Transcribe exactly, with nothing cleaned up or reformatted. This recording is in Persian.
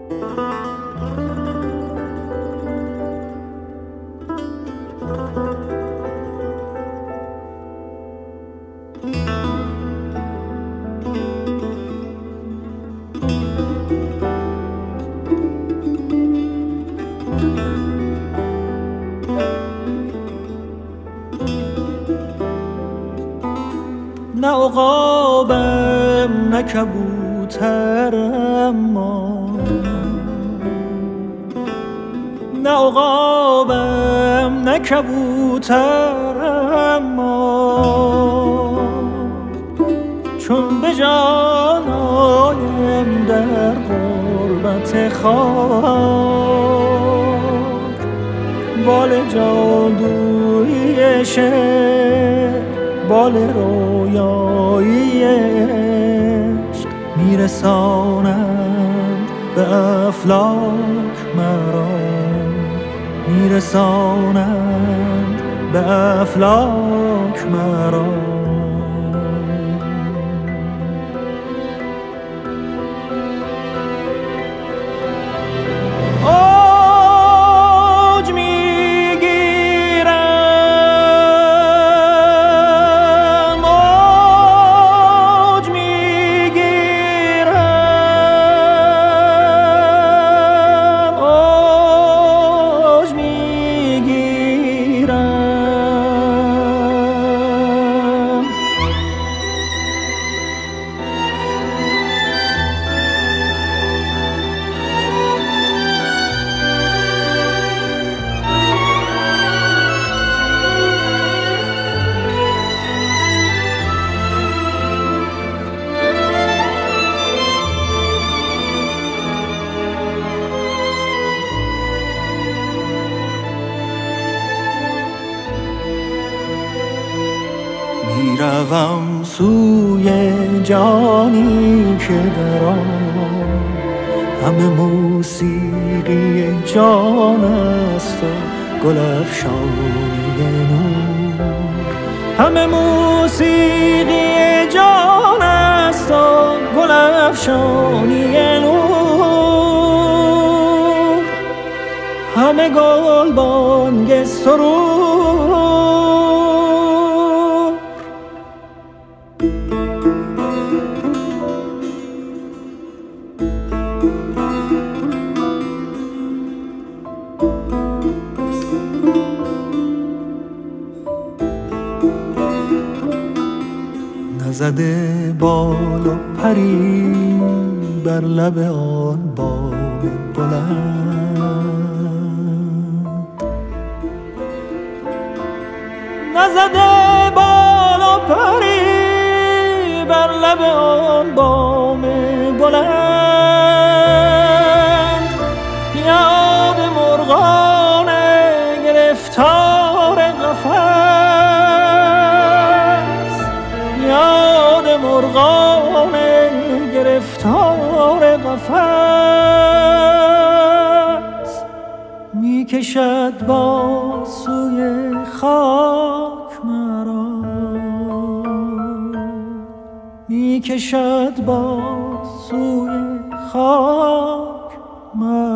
نه عقابم نه کبوترم ما، نه عقابم نه کبوترم ما، چون به جان آیم در غربت خاک، بال جادویی شعر بال رویایی عشق میرسانند به افلاک مرا، میرسانند به افلاک مرا. میروم سوی جانی که در آن همه موسیقی جان است و گل افشانی نور، همه موسیقی جان است و گل افشانی نور، همه گل بانگ سرور. نزده بال و پری بر لب آن بام بلند، نزده بال و پری بر لب آن بام بلند، یاد مرغان گرفتار قفس، یاد مرغان گرفتار قفس، می کشد با سوی خاک مرا، می کشد با سوی خاک مرا.